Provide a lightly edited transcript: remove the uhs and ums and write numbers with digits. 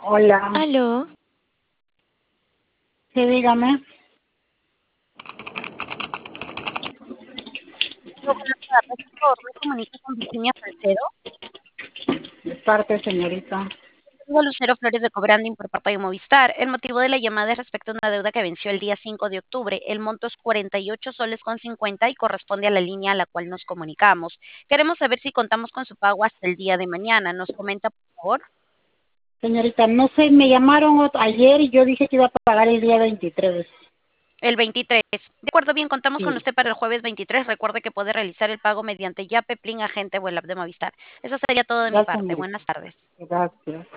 Hola, Aló, sí, dígame. hola, buenas tardes. Por favor, me comunica con Virginia Salcedo. De parte, señorita. Soy Lucero Flores de Cobranding por parte de Movistar. El motivo de la llamada es respecto a una deuda que venció el día 5 de octubre. El monto es 48 soles con 50 y corresponde a la línea a la cual nos comunicamos. Queremos saber si contamos con su pago hasta el día de mañana. ¿Nos comenta, por favor? Señorita, no sé, me llamaron ayer y yo dije que iba a pagar el día 23. El 23. De acuerdo, bien, contamos con Sí, usted para el jueves 23. Recuerde que puede realizar el pago mediante Yape, Plin, Agente o el app de Movistar. Eso sería todo de mi ya, parte. señorita. Buenas tardes. Gracias.